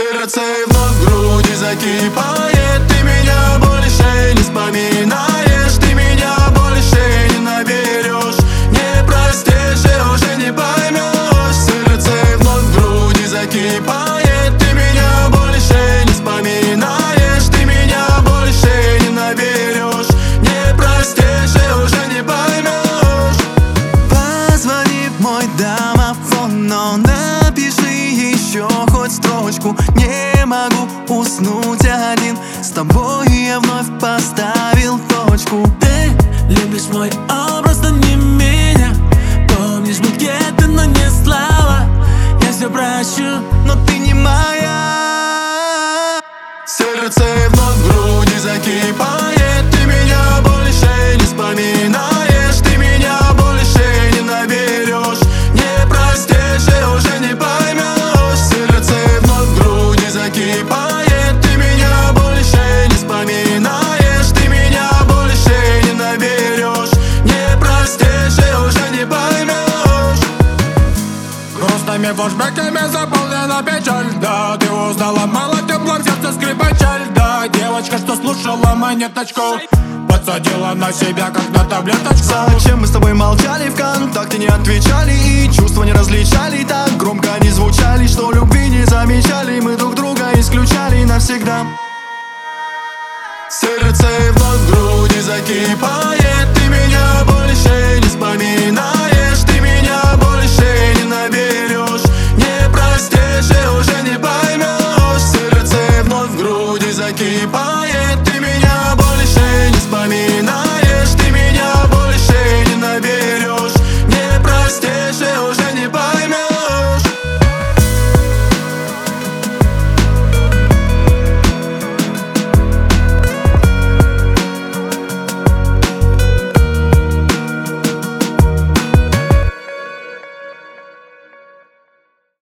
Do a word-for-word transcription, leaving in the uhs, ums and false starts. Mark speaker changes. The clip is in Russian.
Speaker 1: Сердце вновь в груди закипает. Ты меня больше не вспоминаешь, ты меня больше не наберешь, не простишь и уже не поймешь. Сердце вновь в груди закипает. Ты меня больше не вспоминаешь, ты меня больше не наберешь, не простишь и уже не поймешь.
Speaker 2: Позвони в мой домофон, но напиши еще хоть строчку. Не могу уснуть один, с тобой я вновь поставил точку.
Speaker 3: Ты любишь мой образ, но не меня. Помнишь, мы где-то, но не слава. Я все прощу,
Speaker 2: но ты не моя.
Speaker 1: Сердце вновь в груди закипает. Ты меня больше не вспоминаешь, ты меня больше не наберешь, не простишь и уже не поймешь. Сердце вновь в груди закипает. Ты меня больше не вспоминаешь, ты меня больше не наберешь, не простишь и уже не поймешь.
Speaker 4: Грустными флешбеками заполнена печаль. Да, ты узнала мало, тепло в сердце скрипачаль. Да, девочка, что слушала монеточку, подсадила на себя, как на таблеточку.
Speaker 2: Зачем мы с тобой молчали, ВКонтакте не отвечали, и чувства не различали, так громко не звучали, что любви не замечали, мы друг друга исключали навсегда.
Speaker 1: Сердце вновь в груди закипает.